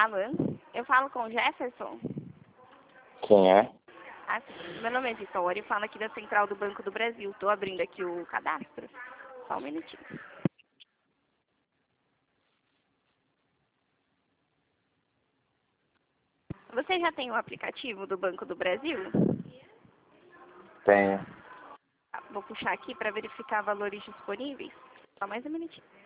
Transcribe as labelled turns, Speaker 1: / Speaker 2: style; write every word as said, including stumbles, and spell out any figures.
Speaker 1: falando? Eu falo com o Jefferson?
Speaker 2: Quem é?
Speaker 1: Ah, sim. Meu nome é Vitória e falo aqui da Central do Banco do Brasil. Estou abrindo aqui o cadastro. Só um minutinho. Você já tem o aplicativo do Banco do Brasil?
Speaker 2: Tenho.
Speaker 1: Tá, vou puxar aqui para verificar valores disponíveis. Só mais um minutinho.